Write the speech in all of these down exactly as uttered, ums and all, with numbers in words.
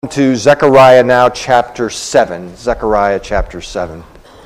To Zechariah now, chapter seven. Zechariah chapter seven.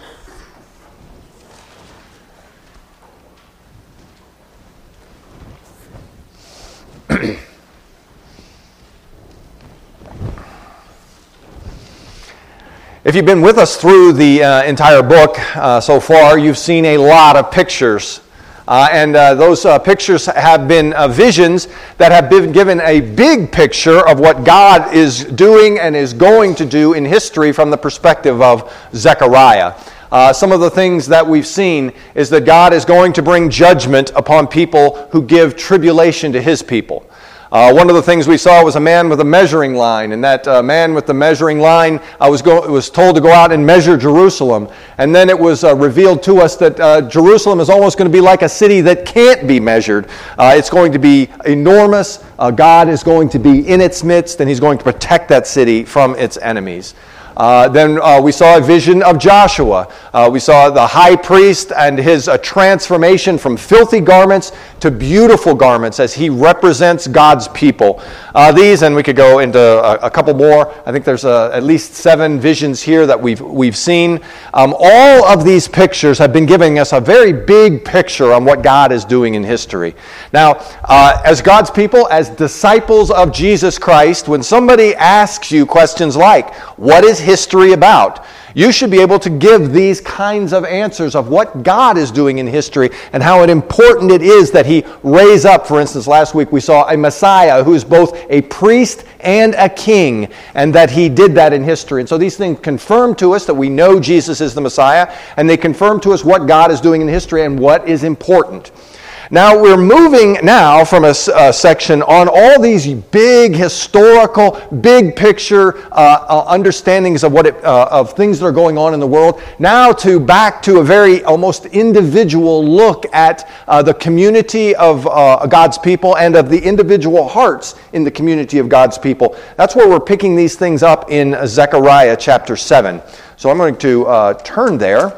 If you've been with us through the uh, entire book uh, so far, you've seen a lot of pictures. Uh, and uh, those uh, pictures have been uh, visions that have been given a big picture of what God is doing and is going to do in history from the perspective of Zechariah. Uh, some of the things that we've seen is that God is going to bring judgment upon people who give tribulation to His people. Uh, one of the things we saw was a man with a measuring line, and that uh, man with the measuring line uh, was, go- was told to go out and measure Jerusalem. And then it was uh, revealed to us that uh, Jerusalem is almost going to be like a city that can't be measured. Uh, it's going to be enormous. Uh, God is going to be in its midst, and He's going to protect that city from its enemies. Uh, then uh, we saw a vision of Joshua. Uh, we saw the high priest and his uh, transformation from filthy garments to beautiful garments as he represents God's people. Uh, these, and we could go into a, a couple more. I think there's uh, at least seven visions here that we've we've seen. Um, all of these pictures have been giving us a very big picture on what God is doing in history. Now, uh, as God's people, as disciples of Jesus Christ, when somebody asks you questions like, what is history about? You should be able to give these kinds of answers of what God is doing in history and how important it is that He raise up. For instance, last week we saw a Messiah who is both a priest and a king, and that He did that in history. And so these things confirm to us that we know Jesus is the Messiah, and they confirm to us what God is doing in history and what is important. Now, we're moving now from a, a section on all these big historical, big picture uh, uh, understandings of what it, uh, of things that are going on in the world, now to back to a very almost individual look at uh, the community of uh, God's people and of the individual hearts in the community of God's people. That's where we're picking these things up in Zechariah chapter seven. So I'm going to uh, turn there.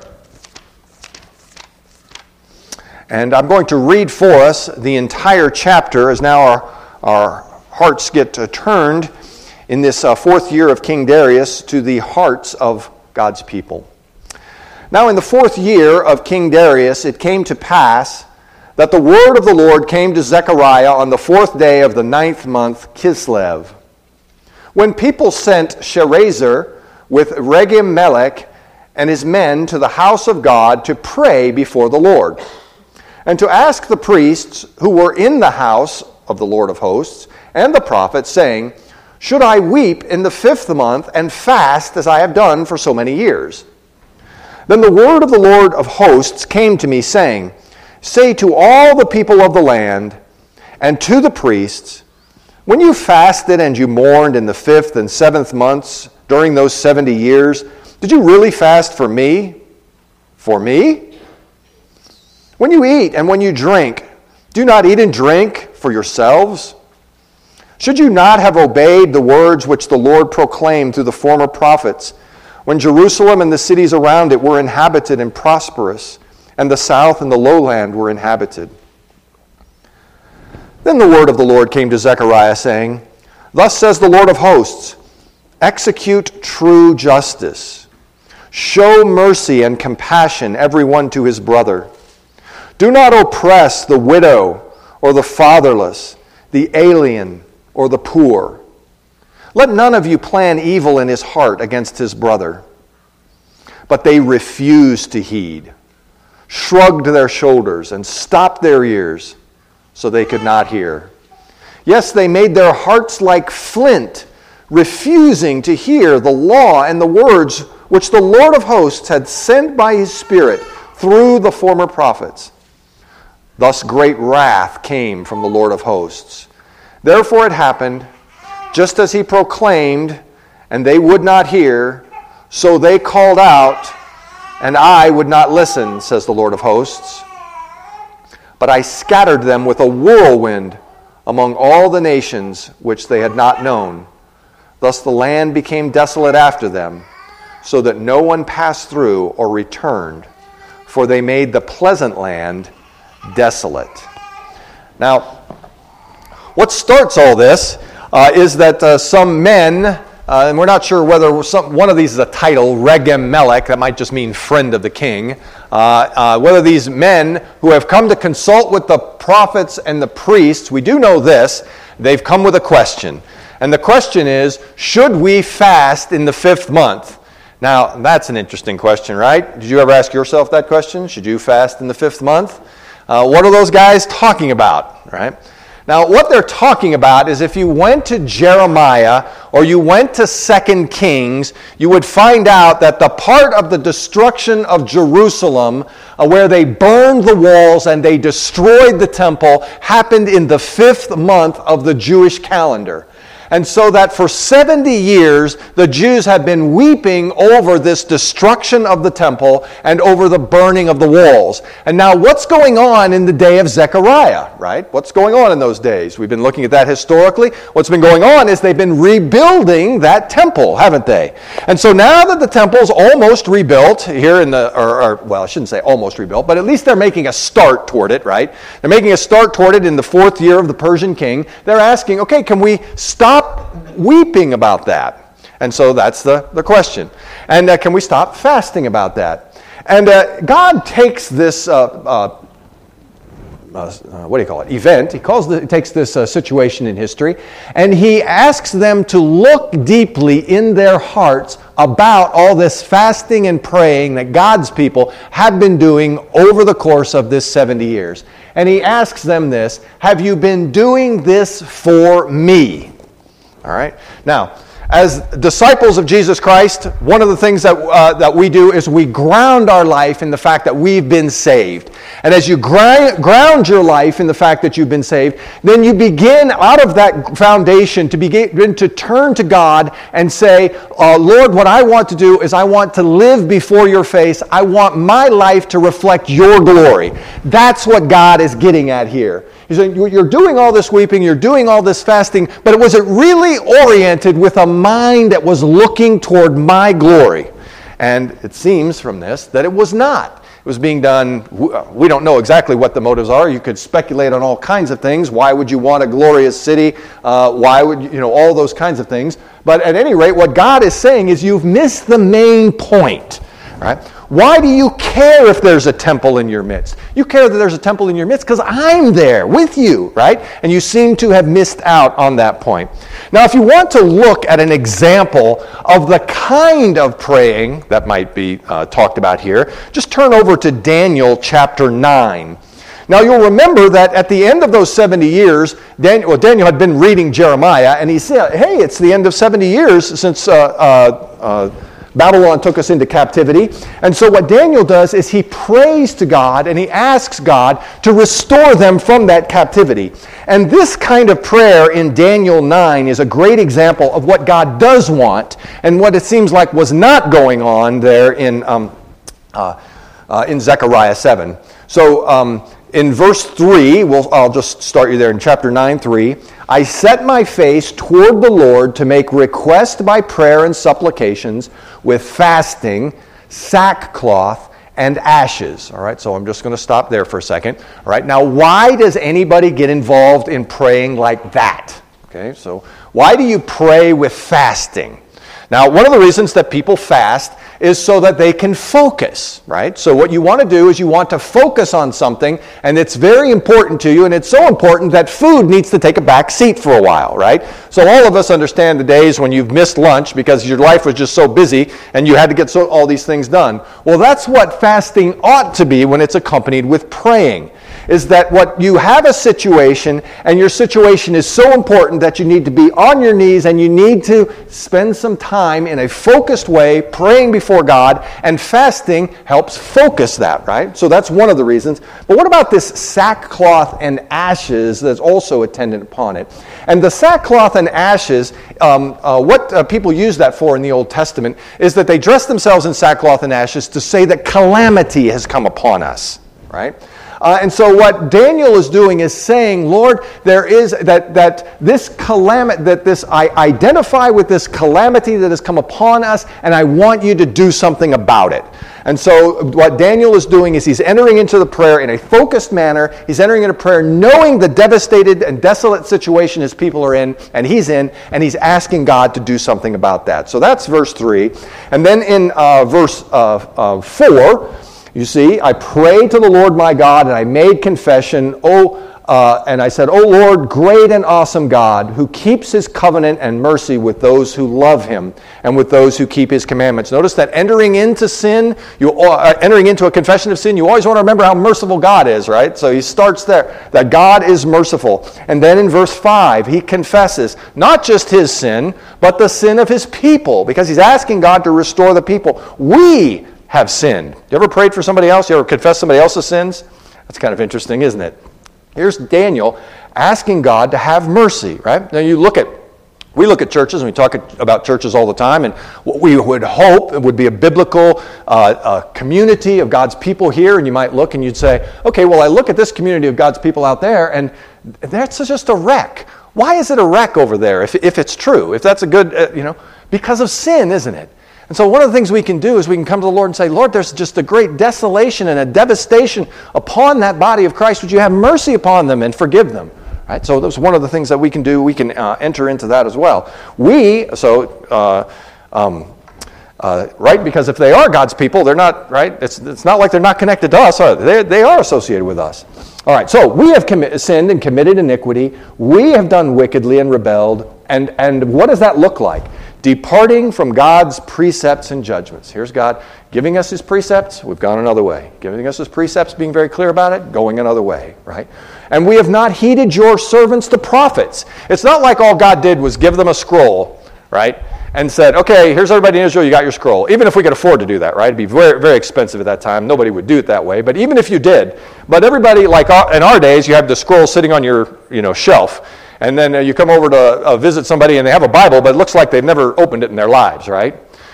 And I'm going to read for us the entire chapter as now our, our hearts get uh, turned in this uh, fourth year of King Darius to the hearts of God's people. Now in the fourth year of King Darius, it came to pass that the word of the Lord came to Zechariah on the fourth day of the ninth month, Kislev. When people sent Sherezer with Regem-Melech and his men to the house of God to pray before the Lord, and to ask the priests who were in the house of the Lord of hosts and the prophets, saying, should I weep in the fifth month and fast as I have done for so many years? Then the word of the Lord of hosts came to me, saying, say to all the people of the land and to the priests, when you fasted and you mourned in the fifth and seventh months during those seventy years, did you really fast for me? For me? When you eat and when you drink, do not eat and drink for yourselves? Should you not have obeyed the words which the Lord proclaimed through the former prophets, when Jerusalem and the cities around it were inhabited and prosperous, and the south and the lowland were inhabited? Then the word of the Lord came to Zechariah, saying, thus says the Lord of hosts, execute true justice. Show mercy and compassion every one to his brother. Do not oppress the widow or the fatherless, the alien or the poor. Let none of you plan evil in his heart against his brother. But they refused to heed, shrugged their shoulders, and stopped their ears so they could not hear. Yes, they made their hearts like flint, refusing to hear the law and the words which the Lord of hosts had sent by his Spirit through the former prophets. Thus great wrath came from the Lord of hosts. Therefore it happened, just as he proclaimed, and they would not hear, so they called out, and I would not listen, says the Lord of hosts. But I scattered them with a whirlwind among all the nations which they had not known. Thus the land became desolate after them, so that no one passed through or returned, for they made the pleasant land desolate. Now, what starts all this uh, is that uh, some men Uh, and we're not sure whether some, one of these is a title, Regem Melech, that might just mean friend of the king. Uh, uh, whether these men who have come to consult with the prophets and the priests, we do know this, they've come with a question. And the question is, should we fast in the fifth month? Now, that's an interesting question, right? Did you ever ask yourself that question? Should you fast in the fifth month? Uh, what are those guys talking about, right? Now, what they're talking about is if you went to Jeremiah or you went to Second Kings, you would find out that the part of the destruction of Jerusalem uh, where they burned the walls and they destroyed the temple happened in the fifth month of the Jewish calendar. And so that for seventy years, the Jews have been weeping over this destruction of the temple and over the burning of the walls. And now what's going on in the day of Zechariah, right? What's going on in those days? We've been looking at that historically. What's been going on is they've been rebuilding that temple, haven't they? And so now that the temple's almost rebuilt here in the, or, or well, I shouldn't say almost rebuilt, but at least they're making a start toward it, right? They're making a start toward it in the fourth year of the Persian king. They're asking, okay, can we stop weeping about that? And so that's the, the question. And uh, can we stop fasting about that? And uh, God takes this, uh, uh, uh, what do you call it, event, he calls the, takes this uh, situation in history, and he asks them to look deeply in their hearts about all this fasting and praying that God's people have been doing over the course of this seventy years. And he asks them this, have you been doing this for me? All right. Now, as disciples of Jesus Christ, one of the things that uh, that we do is we ground our life in the fact that we've been saved. And as you grind, ground your life in the fact that you've been saved, then you begin out of that foundation to begin to turn to God and say, uh, Lord, what I want to do is I want to live before your face. I want my life to reflect your glory. That's what God is getting at here. He's saying, you're doing all this weeping, you're doing all this fasting, but was it really oriented with a mind that was looking toward my glory? And it seems from this that it was not. It was being done, we don't know exactly what the motives are. You could speculate on all kinds of things. Why would you want a glorious city? Uh, why would you, you know, all those kinds of things. But at any rate, what God is saying is you've missed the main point, right? Why do you care if there's a temple in your midst? You care that there's a temple in your midst because I'm there with you, right? And you seem to have missed out on that point. Now, if you want to look at an example of the kind of praying that might be uh, talked about here, just turn over to Daniel chapter nine. Now, you'll remember that at the end of those seventy years, Daniel, well, Daniel had been reading Jeremiah, and he said, hey, it's the end of seventy years since... Uh, uh, uh, Babylon took us into captivity. And so what Daniel does is he prays to God and he asks God to restore them from that captivity. And this kind of prayer in Daniel nine is a great example of what God does want and what it seems like was not going on there in, um, uh, uh, in Zechariah seven. So um, in verse three, we'll, I'll just start you there in chapter nine, three. I set my face toward the Lord to make request by prayer and supplications with fasting, sackcloth, and ashes. All right, so I'm just going to stop there for a second. All right, now why does anybody get involved in praying like that? Okay, so why do you pray with fasting? Now, one of the reasons that people fast is so that they can focus, right? So what you want to do is you want to focus on something, and it's very important to you, and it's so important that food needs to take a back seat for a while, right? So all of us understand the days when you've missed lunch because your life was just so busy and you had to get so, all these things done. Well, that's what fasting ought to be when it's accompanied with praying. Is that what you have a situation, and your situation is so important that you need to be on your knees and you need to spend some time in a focused way praying before God, and fasting helps focus that, right? So that's one of the reasons. But what about this sackcloth and ashes that's also attendant upon it? And the sackcloth and ashes, um, uh, what uh, people use that for in the Old Testament is that they dress themselves in sackcloth and ashes to say that calamity has come upon us, right? Uh, and so what Daniel is doing is saying, Lord, there is that that this calamity, that this I identify with this calamity that has come upon us, and I want you to do something about it. And so what Daniel is doing is he's entering into the prayer in a focused manner. He's entering into prayer knowing the devastated and desolate situation his people are in, and he's in, and he's asking God to do something about that. So that's verse three. And then in uh, verse uh, uh, four, you see, I prayed to the Lord my God, and I made confession, oh, uh, and I said, O Lord, great and awesome God, who keeps his covenant and mercy with those who love him and with those who keep his commandments. Notice that entering into sin, you uh, entering into a confession of sin, you always want to remember how merciful God is, right? So he starts there, that God is merciful. And then in verse five, he confesses not just his sin, but the sin of his people, because he's asking God to restore the people. We have sinned. You ever prayed for somebody else? You ever confessed somebody else's sins? That's kind of interesting, isn't it? Here's Daniel asking God to have mercy, right? Now you look at, we look at churches, and we talk about churches all the time, and what we would hope it would be a biblical uh, uh, community of God's people here, and you might look and you'd say, okay, well, I look at this community of God's people out there, and that's just a wreck. Why is it a wreck over there if, if it's true, if that's a good, uh, you know, because of sin, isn't it? And so one of the things we can do is we can come to the Lord and say, Lord, there's just a great desolation and a devastation upon that body of Christ. Would you have mercy upon them and forgive them? Right? So that's one of the things that we can do. We can uh, enter into that as well. We, so, uh, um, uh, right, because if they are God's people, they're not, right? It's, it's not like they're not connected to us. They, they are associated with us. All right, so we have commi- sinned and committed iniquity. We have done wickedly and rebelled. And, and what does that look like? Departing from God's precepts and judgments. Here's God giving us his precepts, we've gone another way. Giving us his precepts, being very clear about it, going another way, right? And we have not heeded your servants, the prophets. It's not like all God did was give them a scroll, right? And said, okay, here's everybody in Israel, you got your scroll. Even if we could afford to do that, right? It'd be very, very expensive at that time. Nobody would do it that way. But even if you did, but everybody, like in our days, you have the scroll sitting on your, you know, shelf. And then uh, you come over to uh, visit somebody and they have a Bible, but it looks like they've never opened it in their lives, right?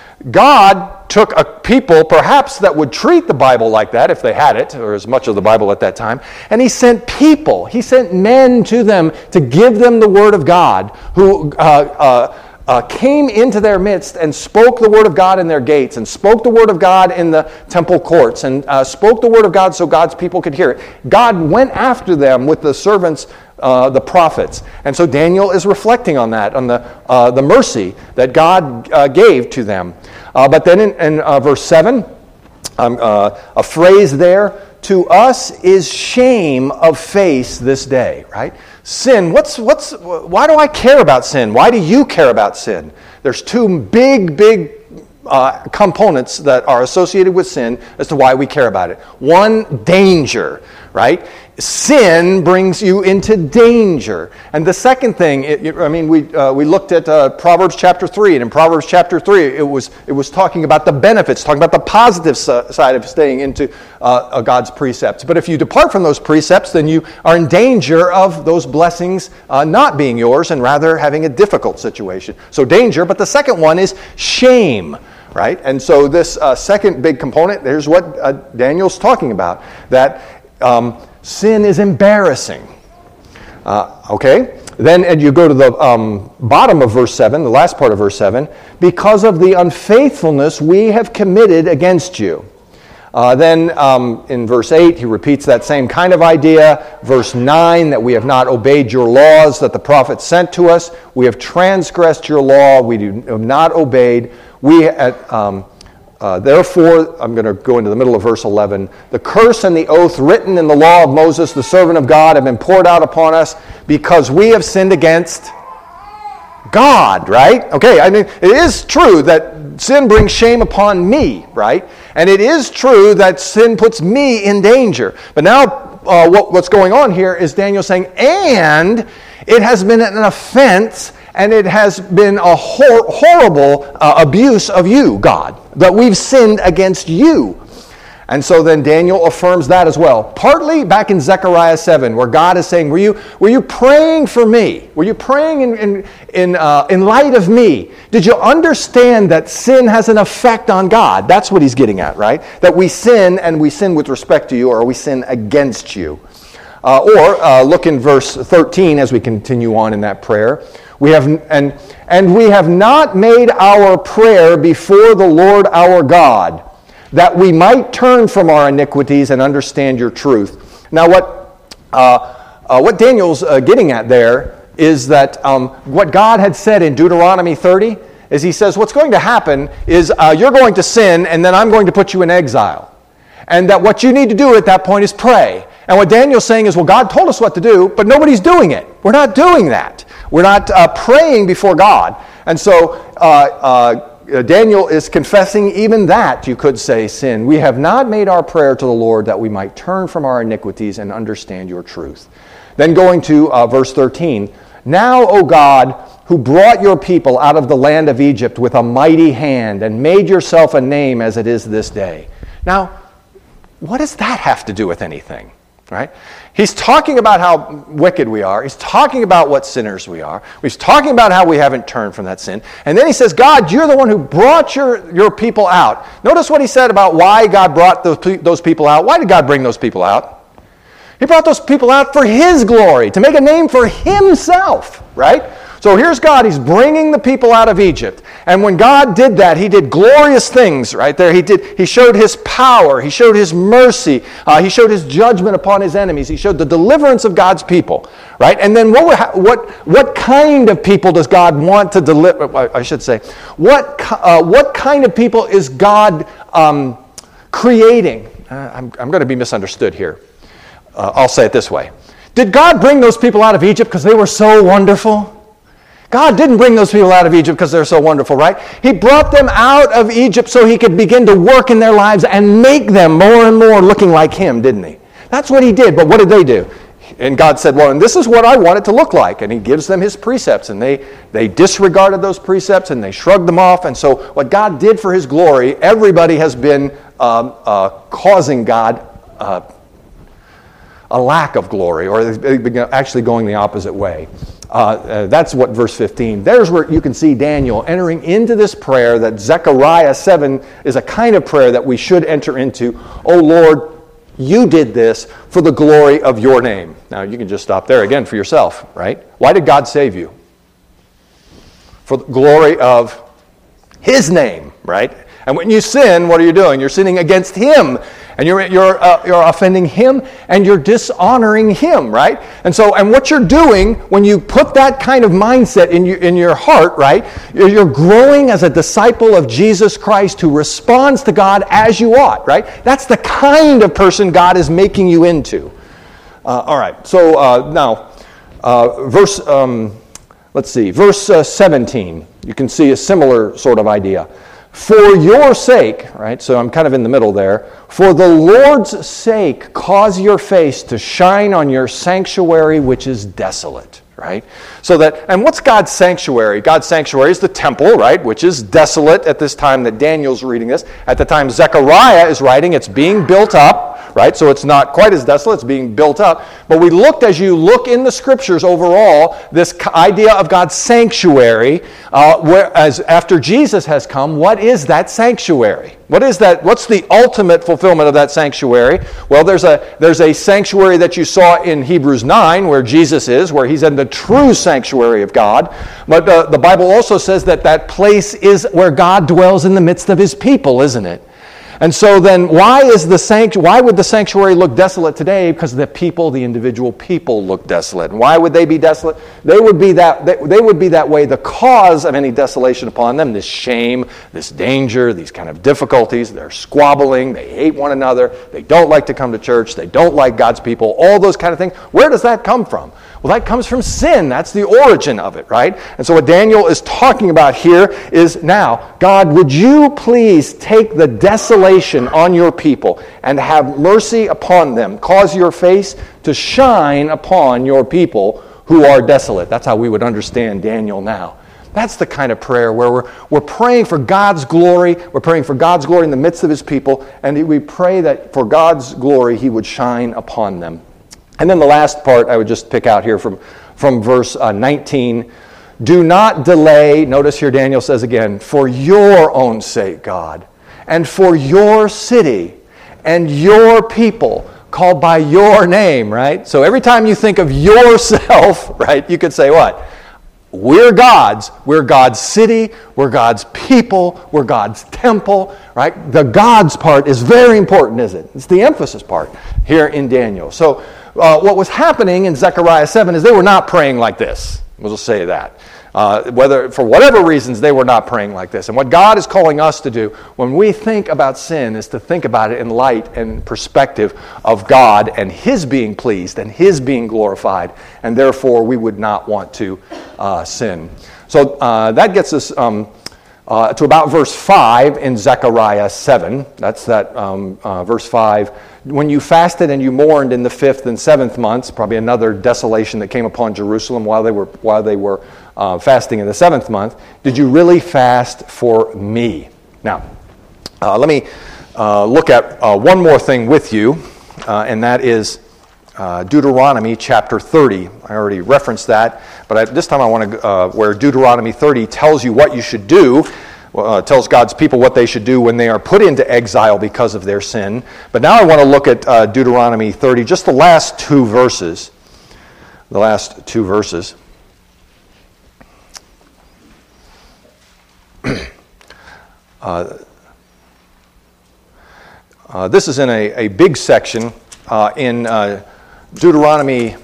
God took a people, perhaps that would treat the Bible like that, if they had it, or as much of the Bible at that time, and he sent people, he sent men to them to give them the Word of God, who uh, uh, uh, came into their midst and spoke the Word of God in their gates, and spoke the Word of God in the temple courts, and uh, spoke the Word of God so God's people could hear it. God went after them with the servants, Uh, the prophets. And so Daniel is reflecting on that, on the uh, the mercy that God uh, gave to them. Uh, but then in, in uh, verse seven, um, uh, a phrase there, to us is shame of face this day, right? Sin, what's, what's, why do I care about sin? Why do you care about sin? There's two big, big uh, components that are associated with sin as to why we care about it. One, danger, right? Sin brings you into danger. And the second thing, it, it, I mean, we uh, we looked at uh, Proverbs chapter three, and in Proverbs chapter three, it was it was talking about the benefits, talking about the positive side of staying into uh, God's precepts. But if you depart from those precepts, then you are in danger of those blessings uh, not being yours, and rather having a difficult situation. So danger, but the second one is shame. Right? And so this uh, second big component, here's what uh, Daniel's talking about, that um, sin is embarrassing. Uh, okay? Then and you go to the um, bottom of verse seven, the last part of verse seven, because of the unfaithfulness we have committed against you. Uh, then um, in verse eight, he repeats that same kind of idea. Verse nine, that we have not obeyed your laws that the prophets sent to us. We have transgressed your law. We do, have not obeyed. We at, um, uh, therefore, I'm going to go into the middle of verse eleven. The curse and the oath written in the law of Moses, the servant of God, have been poured out upon us because we have sinned against God, right? Okay, I mean, it is true that sin brings shame upon me, right? And it is true that sin puts me in danger. But now, uh, what, what's going on here is Daniel saying, and it has been an offense, and it has been a hor- horrible uh, abuse of you, God, that we've sinned against you. And so then Daniel affirms that as well. Partly back in Zechariah seven, where God is saying, were you, were you praying for me? Were you praying in, in, in, uh, in light of me? Did you understand that sin has an effect on God? That's what he's getting at, right? That we sin, and we sin with respect to you, or we sin against you. Uh, or uh, look in verse thirteen as we continue on in that prayer. We have and and we have not made our prayer before the Lord our God, that we might turn from our iniquities and understand your truth. Now, what uh, uh, what Daniel's uh, getting at there is that um, what God had said in Deuteronomy thirty is he says what's going to happen is uh, you're going to sin, and then I'm going to put you in exile. And that what you need to do at that point is pray. And what Daniel's saying is, well, God told us what to do, but nobody's doing it. We're not doing that. We're not uh, praying before God. And so uh, uh, Daniel is confessing even that, you could say, sin. We have not made our prayer to the Lord that we might turn from our iniquities and understand your truth. Then going to uh, verse thirteen, now, O God, who brought your people out of the land of Egypt with a mighty hand and made yourself a name as it is this day. Now, what does that have to do with anything? Right? He's talking about how wicked we are. He's talking about what sinners we are. He's talking about how we haven't turned from that sin. And then he says, God, you're the one who brought your, your people out. Notice what he said about why God brought those, those people out. Why did God bring those people out? He brought those people out for his glory, to make a name for himself, right? So here's God, he's bringing the people out of Egypt. And when God did that, he did glorious things right there. He did. He showed his power. He showed his mercy. Uh, he showed his judgment upon his enemies. He showed the deliverance of God's people, right? And then what, what, what kind of people does God want to deliver? I should say, what, uh, what kind of people is God um, creating? Uh, I'm, I'm going to be misunderstood here. Uh, I'll say it this way. Did God bring those people out of Egypt because they were so wonderful? God didn't bring those people out of Egypt because they're so wonderful, right? He brought them out of Egypt so he could begin to work in their lives and make them more and more looking like him, didn't he? That's what he did, but what did they do? And God said, well, and this is what I want it to look like. And he gives them his precepts, and they, they disregarded those precepts, and they shrugged them off. And so what God did for his glory, everybody has been um, uh, causing God uh, a lack of glory, or actually going the opposite way. Uh, uh, that's what verse fifteen. There's where you can see Daniel entering into this prayer that Zechariah seven is a kind of prayer that we should enter into. Oh Lord, you did this for the glory of your name. Now you can just stop there again for yourself, right? Why did God save you? For the glory of his name, right? And when you sin, what are you doing? You're sinning against him. And you're you're uh, you're offending him, and you're dishonoring him, right? And so, and what you're doing when you put that kind of mindset in your in your heart, right? You're, you're growing as a disciple of Jesus Christ who responds to God as you ought, right? That's the kind of person God is making you into. Uh, all right. So uh, now, uh, verse. Um, let's see, verse uh, seventeen. You can see a similar sort of idea. For your sake, right, so I'm kind of in the middle there. For the Lord's sake, cause your face to shine on your sanctuary, which is desolate, right? So that, and what's God's sanctuary? God's sanctuary is the temple, right, which is desolate at this time that Daniel's reading this. At the time Zechariah is writing, it's being built up, right? So it's not quite as desolate, it's being built up. But we looked, as you look in the scriptures overall, this idea of God's sanctuary, uh, whereas after Jesus has come, what is that sanctuary? What is that? What's the ultimate fulfillment of that sanctuary? Well, there's a there's a sanctuary that you saw in Hebrews nine, where Jesus is, where he's in the true sanctuary of God. But uh, the Bible also says that that place is where God dwells in the midst of his people, isn't it? And so then why is the sanctu- why would the sanctuary look desolate today? Because the people, the individual people look desolate. And why would they be desolate? They would be that they, they would be that way, the cause of any desolation upon them, this shame, this danger, these kind of difficulties. They're squabbling, they hate one another, they don't like to come to church, they don't like God's people, all those kind of things. Where does that come from? Well, that comes from sin. That's the origin of it, right? And so what Daniel is talking about here is, now, God, would you please take the desolation on your people and have mercy upon them. Cause your face to shine upon your people who are desolate. That's how we would understand Daniel now. That's the kind of prayer where we're, we're praying for God's glory. We're praying for God's glory in the midst of his people, and we pray that for God's glory he would shine upon them. And then the last part I would just pick out here from, from verse uh, nineteen. Do not delay, notice here Daniel says again, for your own sake, God, and for your city and your people called by your name, right? So every time you think of yourself, right, you could say what? We're God's. We're God's city. We're God's people. We're God's temple, right? The God's part is very important, isn't it? It's the emphasis part here in Daniel. So uh, what was happening in Zechariah seven is they were not praying like this. We'll just say that. Uh, whether for whatever reasons they were not praying like this. And what God is calling us to do when we think about sin is to think about it in light and perspective of God and his being pleased and his being glorified, and therefore we would not want to uh, sin. So uh, that gets us um, uh, to about verse five in Zechariah seven. That's that um, uh, verse five. When you fasted and you mourned in the fifth and seventh months, probably another desolation that came upon Jerusalem while they were while they were uh, fasting in the seventh month, did you really fast for me? Now, uh, let me uh, look at uh, one more thing with you, uh, and that is uh, Deuteronomy chapter thirty. I already referenced that, but I, this time I want to uh, where Deuteronomy thirty tells you what you should do. Uh, tells God's people what they should do when they are put into exile because of their sin. But now I want to look at uh, Deuteronomy thirty, just the last two verses. The last two verses. uh, uh, this is in a, a big section uh, in uh, Deuteronomy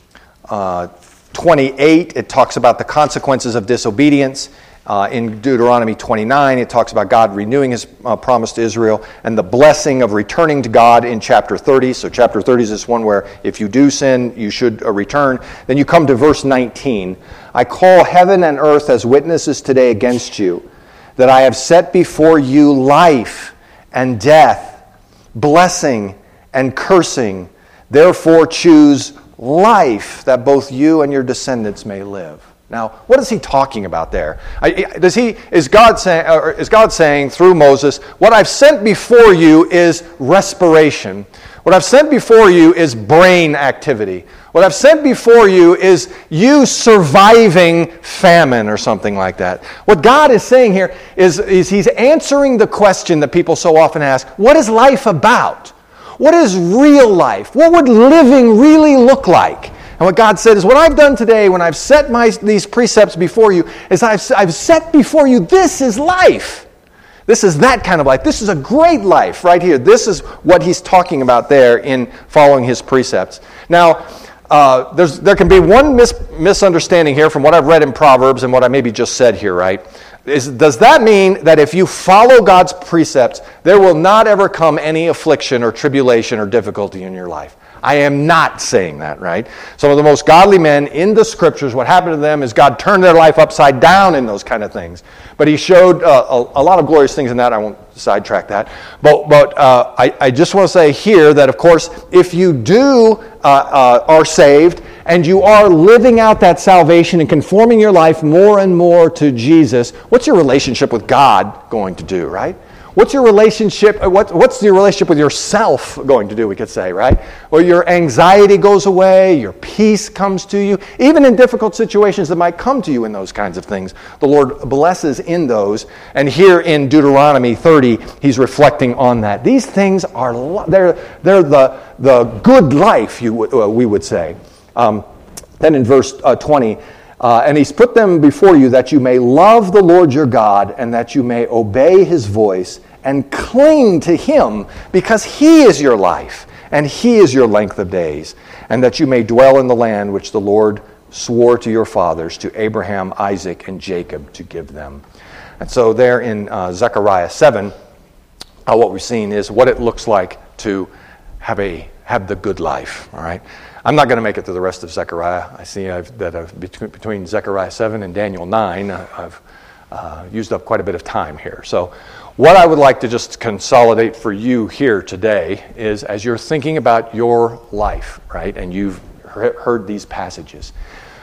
uh, twenty-eight. It talks about the consequences of disobedience. Uh, in Deuteronomy twenty-nine, it talks about God renewing his uh, promise to Israel and the blessing of returning to God in chapter thirty. So chapter thirty is this one where if you do sin, you should uh, return. Then you come to verse nineteen. I call heaven and earth as witnesses today against you, that I have set before you life and death, blessing and cursing. Therefore choose life, that both you and your descendants may live. Now, what is he talking about there? Does he is God saying or is God saying through Moses, what I've sent before you is respiration. What I've sent before you is brain activity. What I've sent before you is you surviving famine or something like that. What God is saying here is, is he's answering the question that people so often ask, what is life about? What is real life? What would living really look like? And what God said is, what I've done today when I've set my, these precepts before you is I've, I've set before you, this is life. This is that kind of life. This is a great life right here. This is what he's talking about there in following his precepts. Now, uh, there's, there can be one mis- misunderstanding here from what I've read in Proverbs and what I maybe just said here, right? Is, does that mean that if you follow God's precepts, there will not ever come any affliction or tribulation or difficulty in your life? I am not saying that, right? Some of the most godly men in the Scriptures, what happened to them is God turned their life upside down in those kind of things. But he showed uh, a, a lot of glorious things in that. I won't sidetrack that. But, but uh, I, I just want to say here that, of course, if you do uh, uh, are saved and you are living out that salvation and conforming your life more and more to Jesus, what's your relationship with God going to do, right? What's your relationship, what, what's your relationship with yourself going to do, we could say, right? Well, your anxiety goes away, your peace comes to you, even in difficult situations that might come to you in those kinds of things. The Lord blesses in those, and here in Deuteronomy thirty, he's reflecting on that. These things are, they're, they're the, the good life, you uh, we would say. Um, then in verse uh, twenty, Uh, and he's put them before you that you may love the Lord your God and that you may obey his voice and cling to him because he is your life and he is your length of days, and that you may dwell in the land which the Lord swore to your fathers, to Abraham, Isaac, and Jacob, to give them. And so there in uh, Zechariah seven, uh, what we've seen is what it looks like to have a have the good life, all right? I'm not going to make it to the rest of Zechariah. I see I've, that I've, between, between Zechariah seven and Daniel nine, I've uh, used up quite a bit of time here. So what I would like to just consolidate for you here today is, as you're thinking about your life, right, and you've heard these passages,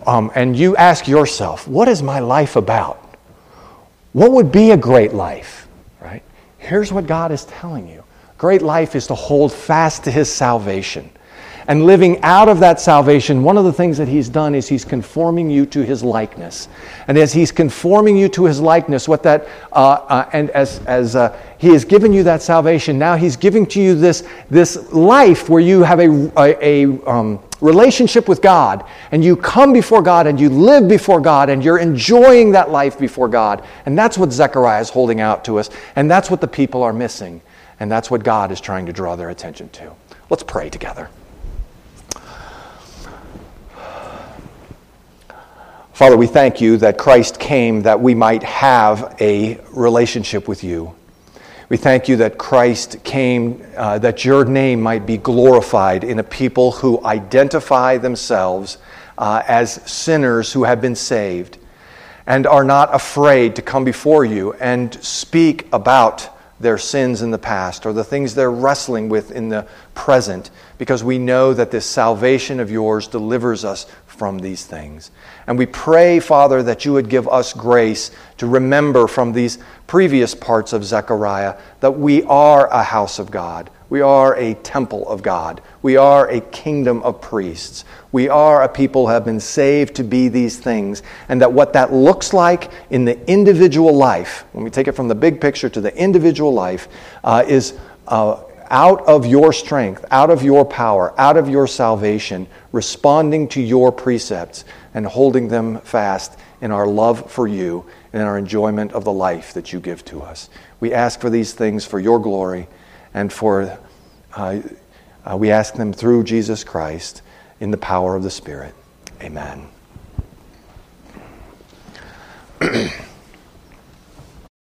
um, and you ask yourself, what is my life about? What would be a great life, right? Here's what God is telling you. Great life is to hold fast to His salvation. And living out of that salvation, one of the things that He's done is He's conforming you to His likeness. And as He's conforming you to His likeness, what that uh, uh, and as as uh, He has given you that salvation, now He's giving to you this this life where you have a a, a um, relationship with God, and you come before God, and you live before God, and you're enjoying that life before God. And that's what Zechariah is holding out to us, and that's what the people are missing, and that's what God is trying to draw their attention to. Let's pray together. Father, we thank you that Christ came that we might have a relationship with you. We thank you that Christ came uh, that your name might be glorified in a people who identify themselves uh, as sinners who have been saved and are not afraid to come before you and speak about their sins in the past or the things they're wrestling with in the present, because we know that this salvation of yours delivers us from these things. And we pray, Father, that you would give us grace to remember from these previous parts of Zechariah that we are a house of God. We are a temple of God. We are a kingdom of priests. We are a people who have been saved to be these things. And that what that looks like in the individual life, when we take it from the big picture to the individual life, uh, is uh, out of your strength, out of your power, out of your salvation, responding to your precepts and holding them fast in our love for you and in our enjoyment of the life that you give to us. We ask for these things for your glory, and for uh, uh, we ask them through Jesus Christ in the power of the Spirit. Amen.